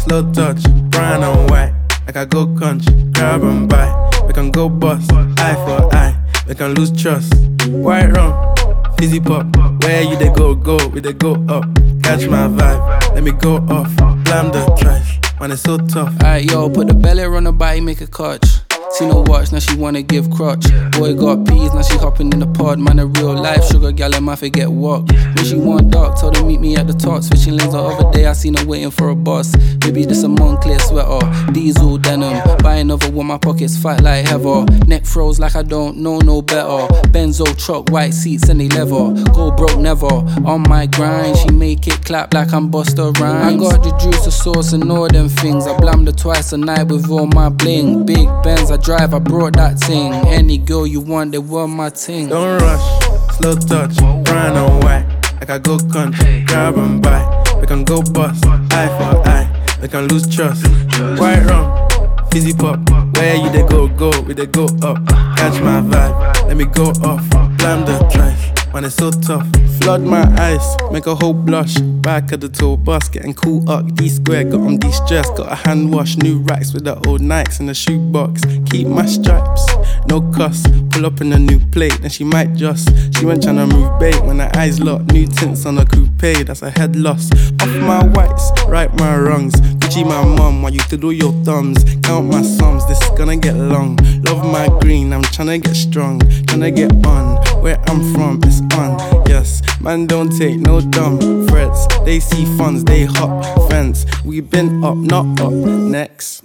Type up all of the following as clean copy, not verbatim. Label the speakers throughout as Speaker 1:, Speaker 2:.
Speaker 1: slow touch, brown and white. Like I go country, grab and buy. We can go bust, eye for eye. We can lose trust. White rum, fizzy pop. Where you they go, we they go up. Catch my vibe, let me go off. Blam the trash, man it's so tough.
Speaker 2: Alright yo, put the belly on her body, make a catch. Seen her watch, now she wanna give crutch. Boy got peas, now she hopping in the pod. Man a real life sugar gal, I might forget walk. When she want dark, told her meet me at the top. Switching lanes the other day, I seen her waiting for a bus. Baby this a Moncler sweater, diesel denim. Buy another one, my pockets fat like heather. Neck froze like I don't know no better. Benzo truck, white seats and they leather. Go broke never, on my grind. She make it clap like I'm Busta Rhymes. I got the juice, the sauce and all them things. I blammed her twice a night with all my bling. Big Benz, I drive, I brought that thing. Any girl you want, they want my ting.
Speaker 1: Don't rush, slow touch, brown and white. Like I go country, grab and buy. We can go bust, eye for eye. We can lose trust. White rum, fizzy pop. Where you they go, we they go up. Catch my vibe, let me go off. Blam the trash, man it's so tough. Flood my eyes, make a whole blush. Back of the tour bus, getting cool up. D-square, got them de-stressed. Got a hand wash, new racks with the old Nikes in the shoebox. Keep my stripes, no cuss. Pull up in a new plate, then she might just. She went tryna move bait when her eyes locked. New tints on a coupe, that's a head loss. Off my whites, right my wrongs. Gucci my mum, while you twiddle your thumbs. Count my sums, this is gonna get long. Love my green, I'm tryna get strong. Tryna get on, where I'm from, it's on. Yes, man don't take no dumb threats. They see funds, they hop fence. We been up, not up, next.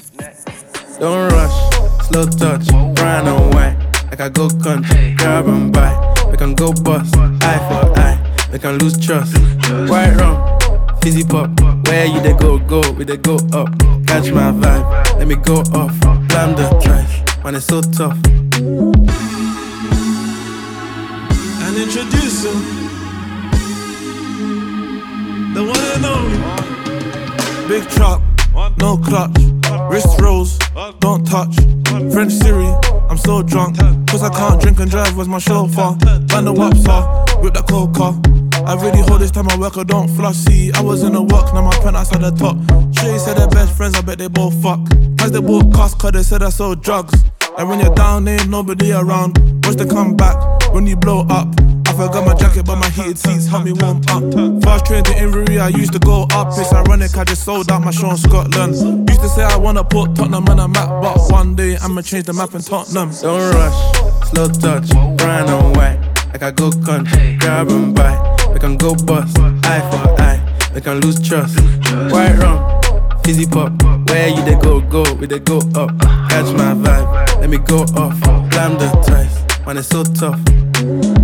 Speaker 1: Don't rush, slow touch, brown and white. Like I go country, grab and buy. We can go bust, eye for eye. We can lose trust. White rum, fizzy pop. Where you they go, we they go up. Catch my vibe, let me go off. Blam the trash, man it's so tough.
Speaker 3: And introducing the one and only Big Truck, no clutch. Wrist rolls, don't touch. French Siri, I'm so drunk. Cause I can't drink and drive, where's my chauffeur? Band the waps off, with the coca. I really hold this time I work, I don't flush. See, I was in the work, now my penthouse at the top. Shay said they're best friends, I bet they both fuck. As they both cost, cause they said I sold drugs. And when you're down, there ain't nobody around. Watch the comeback when you blow up. I forgot my jacket, but my heated seats help me warm up. Fast train to Inverie, I used to go up. It's ironic, I just sold out my show in Scotland. Used to say I wanna put Tottenham on a map, but one day I'ma change the map in Tottenham.
Speaker 1: Don't rush, slow touch, brown and white. Like I go country, grab and buy. We can go bust, eye for eye. We can lose trust. White rum, fizzy pop. Where you they go, we they go up. Catch my vibe, let me go off. Blam the trash, man it's so tough.